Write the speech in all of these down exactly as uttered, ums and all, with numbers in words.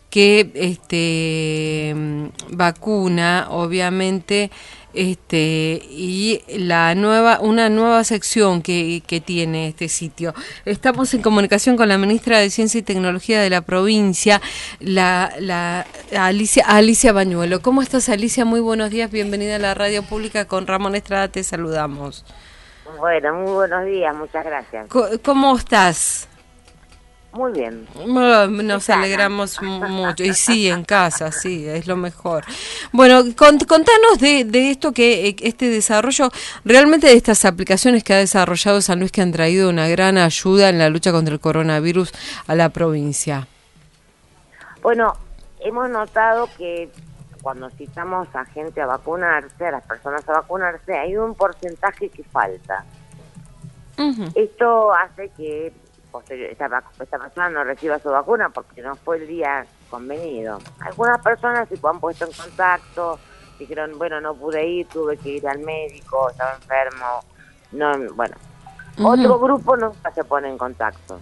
que este vacuna, obviamente, este y la nueva una nueva sección que, que tiene este sitio. Estamos en comunicación con la ministra de Ciencia y Tecnología de la provincia, la, la Alicia Alicia Bañuelo. ¿Cómo estás, Alicia? Muy buenos días, bienvenida a la radio pública. Con Ramón Estrada te saludamos. Bueno, muy buenos días, muchas gracias. ¿Cómo estás? Muy bien. Nos alegramos mucho. Y sí, en casa, sí, es lo mejor. Bueno, cont contanos de, de esto, que este desarrollo, realmente de estas aplicaciones que ha desarrollado San Luis, que han traído una gran ayuda en la lucha contra el coronavirus a la provincia. Bueno, hemos notado que cuando citamos a gente a vacunarse, a las personas a vacunarse, hay un porcentaje que falta. Uh-huh. Esto hace que Esta, esta persona no reciba su vacuna porque no fue el día convenido. Algunas personas se han puesto en contacto, dijeron, bueno, no pude ir, tuve que ir al médico, estaba enfermo. No, bueno, uh-huh. Otro grupo nunca se pone en contacto.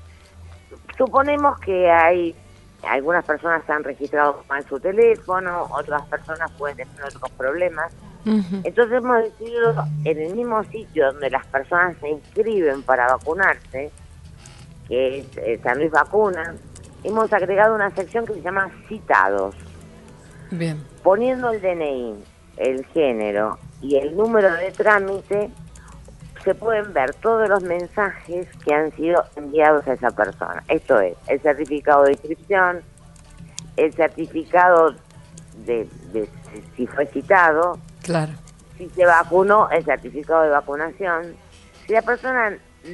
Suponemos que hay algunas personas que han registrado mal su teléfono, otras personas pueden tener otros problemas. Uh-huh. Entonces hemos decidido, en el mismo sitio donde las personas se inscriben para vacunarse, que es eh, San Luis Vacuna, hemos agregado una sección que se llama citados. Bien. Poniendo el D N I, el género y el número de trámite, se pueden ver todos los mensajes que han sido enviados a esa persona. Esto es, el certificado de inscripción, el certificado de, de, de si fue citado, claro, si se vacunó, el certificado de vacunación. Si la persona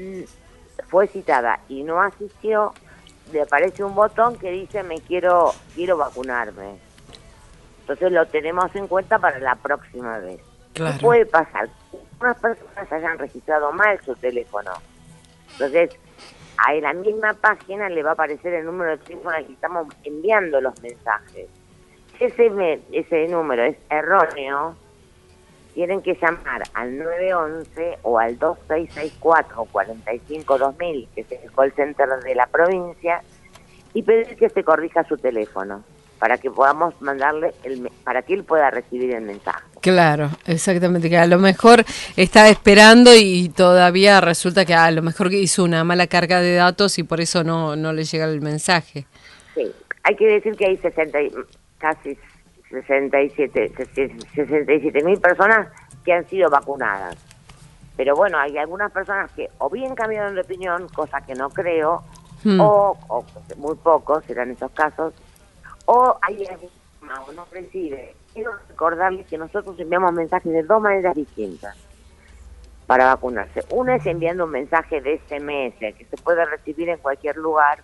fue citada y no asistió, le aparece un botón que dice me quiero quiero vacunarme. Entonces lo tenemos en cuenta para la próxima vez. Claro. ¿Qué puede pasar? Unas personas hayan registrado mal su teléfono. Entonces, a la misma página le va a aparecer el número de teléfono al que estamos enviando los mensajes. Si ese, me, ese número es erróneo, tienen que llamar al nueve once o al dos seis seis cuatro, cuatro cinco dos mil, que es el call center de la provincia, y pedir que se corrija su teléfono para que podamos mandarle, el para que él pueda recibir el mensaje. Claro, exactamente, que a lo mejor está esperando y todavía resulta que a lo mejor hizo una mala carga de datos y por eso no, no le llega el mensaje. Sí, hay que decir que hay sesenta, casi sesenta y siete mil personas que han sido vacunadas. Pero bueno, hay algunas personas que o bien cambiaron de opinión, cosa que no creo, hmm. o, o muy pocos serán esos casos, o hay alguien o no recibe. Quiero recordarles que nosotros enviamos mensajes de dos maneras distintas para vacunarse. Una es enviando un mensaje de S M S que se puede recibir en cualquier lugar,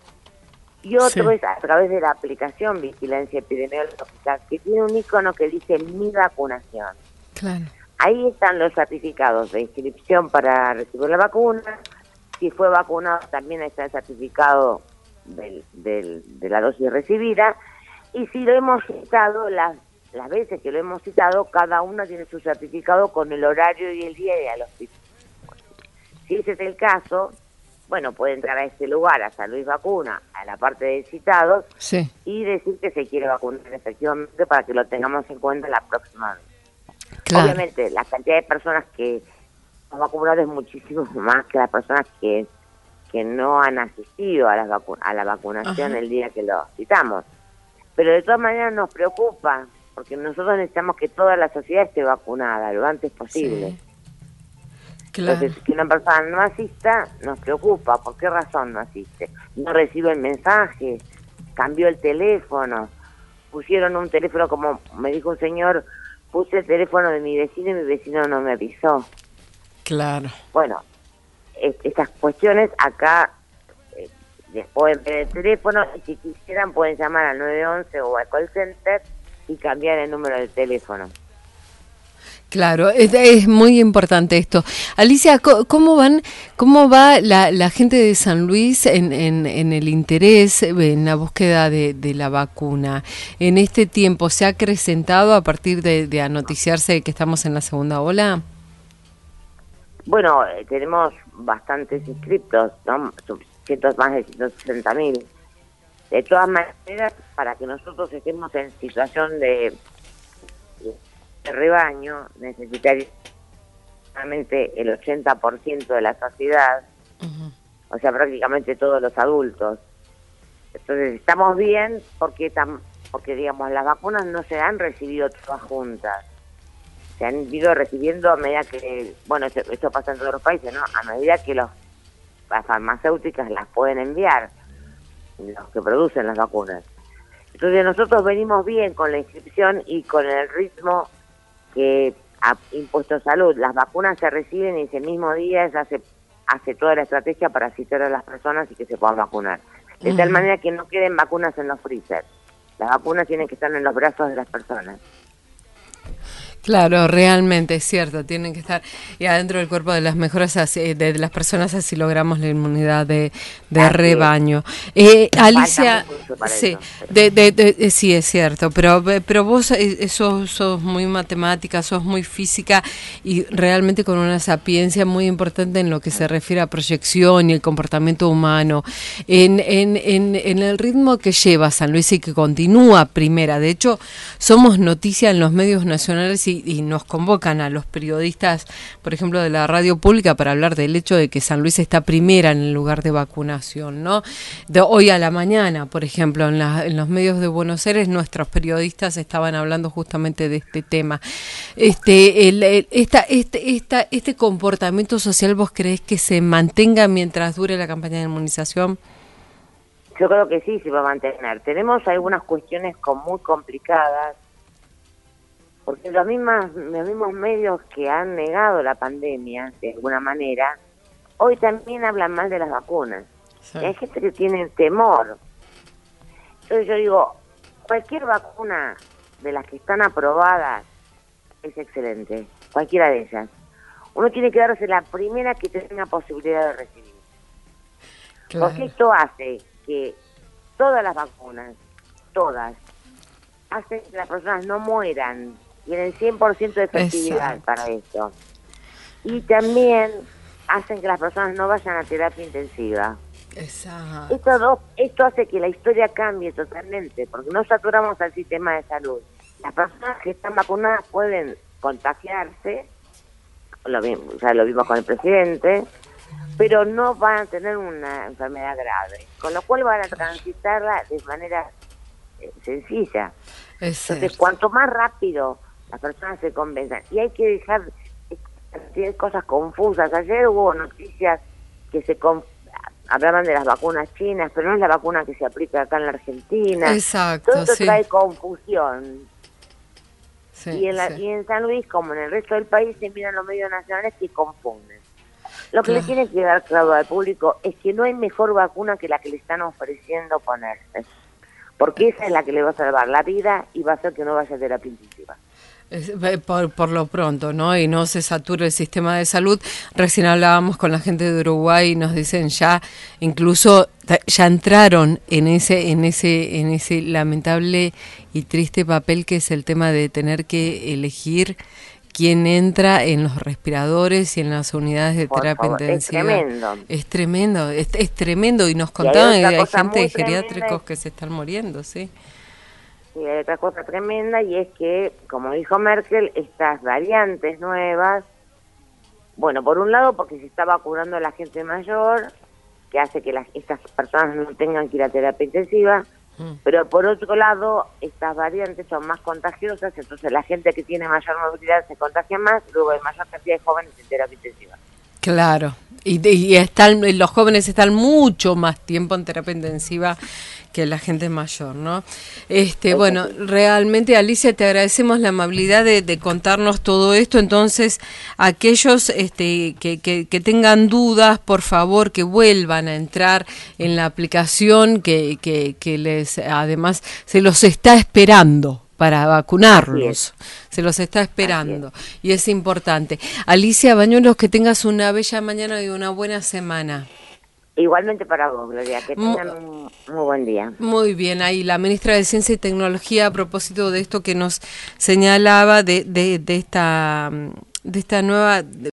y otro sí. es a través de la aplicación Vigilancia Epidemiológica, que tiene un icono que dice Mi Vacunación. Claro. Ahí están los certificados de inscripción para recibir la vacuna. Si fue vacunado, también está el certificado del, del, de la dosis recibida. Y si lo hemos citado, las, las veces que lo hemos citado, cada uno tiene su certificado con el horario y el día de al hospital. Si ese es el caso, bueno, puede entrar a este lugar, a San Luis Vacuna, a la parte de citados, sí. y decir que se quiere vacunar efectivamente para que lo tengamos en cuenta la próxima vez. Claro. Obviamente, la cantidad de personas que han vacunado es muchísimo más que las personas que, que no han asistido a, las vacu a la vacunación. Ajá. El día que lo citamos. Pero de todas maneras nos preocupa, porque nosotros necesitamos que toda la sociedad esté vacunada lo antes posible. Sí. Claro. Entonces, que una persona no asista nos preocupa. ¿Por qué razón no asiste? No recibe el mensaje, cambió el teléfono, pusieron un teléfono, como me dijo un señor, puse el teléfono de mi vecino y mi vecino no me avisó. Claro. Bueno, es, estas cuestiones acá eh, les pueden ver el teléfono, y si quisieran pueden llamar al nueve once o al call center y cambiar el número de teléfono. Claro, es, es muy importante esto. Alicia, ¿cómo van, cómo va la, la gente de San Luis en, en, en el interés, en la búsqueda de, de la vacuna? En este tiempo, ¿se ha acrecentado a partir de, de anoticiarse que estamos en la segunda ola? Bueno, eh, tenemos bastantes inscriptos, ¿no? Cientos, más de ciento sesenta mil. De todas maneras, para que nosotros estemos en situación de, de rebaño, necesitaríamos el ochenta por ciento de la sociedad, uh-huh. o sea, prácticamente todos los adultos. Entonces, estamos bien porque, tam, porque digamos, las vacunas no se han recibido todas juntas. Se han ido recibiendo a medida que, bueno, esto, esto pasa en todos los países, ¿no? A medida que los, las farmacéuticas las pueden enviar, los que producen las vacunas. Entonces nosotros venimos bien con la inscripción y con el ritmo que ha impuesto Salud. Las vacunas se reciben y ese mismo día ya se hace toda la estrategia para citar a las personas y que se puedan vacunar. De tal manera que no queden vacunas en los freezer. Las vacunas tienen que estar en los brazos de las personas. Claro, realmente es cierto, tienen que estar y adentro del cuerpo de las mejoras de, de las personas, así logramos la inmunidad de, de rebaño. Eh, Alicia, sí, de, de, de, de, sí es cierto, pero pero vos eh, sos, sos muy matemática, sos muy física y realmente con una sapiencia muy importante en lo que se refiere a proyección y el comportamiento humano. En, en, en, en el ritmo que lleva San Luis y que continúa primera, de hecho somos noticia en los medios nacionales y y nos convocan a los periodistas, por ejemplo, de la radio pública para hablar del hecho de que San Luis está primera en el lugar de vacunación, ¿no? De hoy a la mañana, por ejemplo, en, la, en los medios de Buenos Aires, nuestros periodistas estaban hablando justamente de este tema. Este, el, el, esta, este, esta, este comportamiento social, ¿vos creés que se mantenga mientras dure la campaña de inmunización? Yo creo que sí, se va a mantener. Tenemos algunas cuestiones con muy complicadas, porque los mismos, los mismos medios que han negado la pandemia, de alguna manera, hoy también hablan mal de las vacunas. Sí. Hay gente que tiene temor. Entonces yo digo, cualquier vacuna de las que están aprobadas es excelente, cualquiera de ellas. Uno tiene que darse la primera que tenga posibilidad de recibir. Claro. Porque esto hace que todas las vacunas, todas, hacen que las personas no mueran. Tienen cien por ciento de efectividad. Exacto. Para esto. Y también hacen que las personas no vayan a terapia intensiva. Exacto. Esto, dos, esto hace que la historia cambie totalmente, porque no saturamos al sistema de salud. Las personas que están vacunadas pueden contagiarse, lo mismo, ya lo vimos con el presidente, pero no van a tener una enfermedad grave, con lo cual van a transitarla de manera eh, sencilla. Entonces, cuanto más rápido las personas se convenzan, y hay que dejar tiene cosas confusas. Ayer hubo noticias que se conf... hablaban de las vacunas chinas, pero no es la vacuna que se aplica acá en la Argentina. Exacto. Todo esto sí. trae confusión. Sí, y, en la, sí. y en San Luis, como en el resto del país, se miran los medios nacionales que confunden. Lo que claro. le tiene que dar claro al público es que no hay mejor vacuna que la que le están ofreciendo ponerse. Porque esa es la que le va a salvar la vida y va a hacer que no vaya a terapia intensiva. Por, por lo pronto, ¿no? Y no se sature el sistema de salud. Recién hablábamos con la gente de Uruguay y nos dicen ya, incluso ya entraron en ese, en ese, en ese lamentable y triste papel que es el tema de tener que elegir quién entra en los respiradores y en las unidades de Por terapia favor, intensiva. Es tremendo. Es tremendo, es, es tremendo y nos contaban que hay, hay gente de geriátricos es... que se están muriendo, ¿sí? Y hay otra cosa tremenda y es que, como dijo Merkel, estas variantes nuevas, bueno, por un lado porque se está vacunando a la gente mayor, que hace que las, estas personas no tengan que ir a terapia intensiva, mm. pero por otro lado, estas variantes son más contagiosas, entonces la gente que tiene mayor movilidad se contagia más, luego hay mayor cantidad de jóvenes en terapia intensiva. Claro, y, y están, los jóvenes están mucho más tiempo en terapia intensiva que la gente mayor, ¿no? Este, bueno, realmente, Alicia, te agradecemos la amabilidad de, de contarnos todo esto. Entonces, aquellos este, que, que, que tengan dudas, por favor, que vuelvan a entrar en la aplicación, que, que, que les, además, se los está esperando para vacunarlos, se los está esperando es. Y es importante. Alicia Bañuelos, que tengas una bella mañana y una buena semana. Igualmente para vos, Gloria, que tengan un muy buen día. Muy bien, ahí la ministra de Ciencia y Tecnología, a propósito de esto que nos señalaba, de, de, de esta, de esta nueva...